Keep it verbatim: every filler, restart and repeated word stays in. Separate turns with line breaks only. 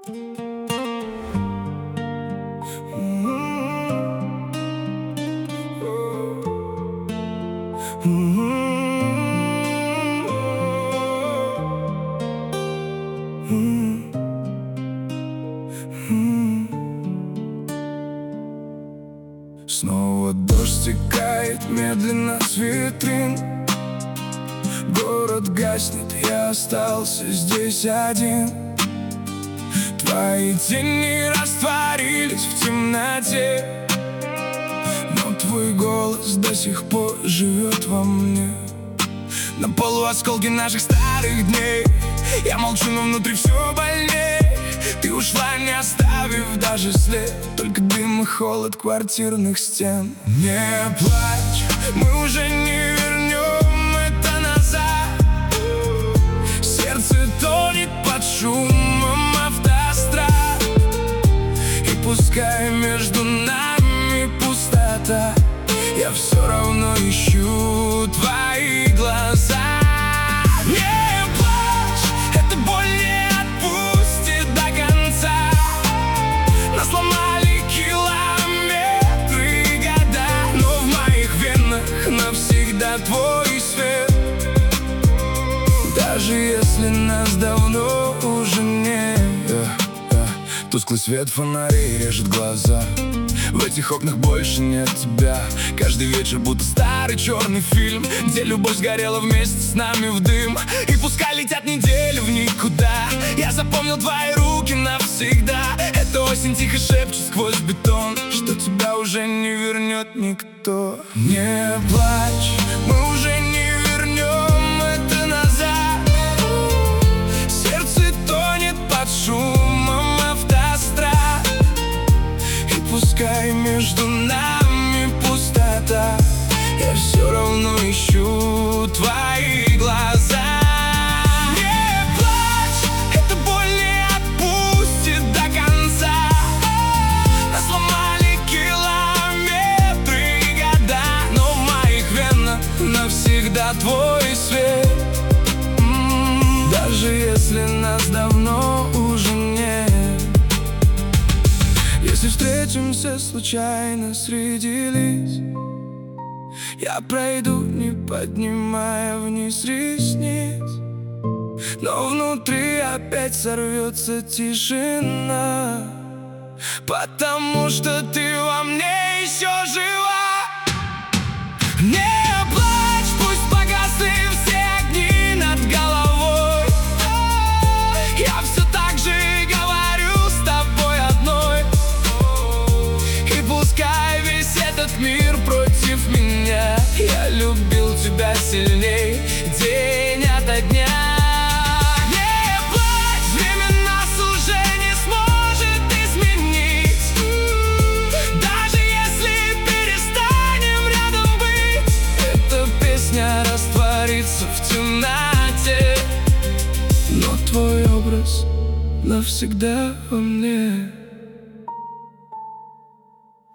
Снова дождь стекает медленно с витрин. Город гаснет, я остался здесь один. Твои тени растворились в темноте, но твой голос до сих пор живет во мне. На полу осколки наших старых дней. Я молчу, но внутри все больней. Ты ушла, не оставив даже след, только дым и холод квартирных стен. Не плачь, мы уже не вернем это назад. Сердце тонет под шумом автострад, и пускай между нами пустота, я все равно ищу твои глаза. Не плачь, эта боль не отпустит до конца. Нас сломали километры и года, но в моих венах навсегда твой свет. Даже если нас давно уже нет. Тусклый свет фонарей режет глаза. В этих окнах больше нет тебя. Каждый вечер будто старый черный фильм, где любовь сгорела вместе с нами в дым. И пускай летят недели в никуда, я запомнил твои руки навсегда. Эта осень тихо шепчет сквозь бетон, что тебя уже не вернет никто. Не плачь, мы уже не вернем это назад. Сердце тонет под шумом автострад, и пускай между нами пустота, я все равно ищу твои глаза. Не плачь, эта боль не отпустит до конца. Нас сломали километры и года, но в моих венах навсегда твой свет. М-м-м, даже если нас давно уже нет. Если встретимся случайно среди лиц, я пройду, не поднимая вниз ресниц, но внутри опять сорвется тишина, потому что ты во мне еще жива. Не плачь, пусть погасли все огни над головой. Я все так же говорю с тобой одной, и пускай весь этот мир против меня, я любил тебя сильней день ото дня. Не плачь, время нас уже не сможет изменить. Даже если перестанем рядом быть, эта песня растворится в темноте, но твой образ навсегда во мне.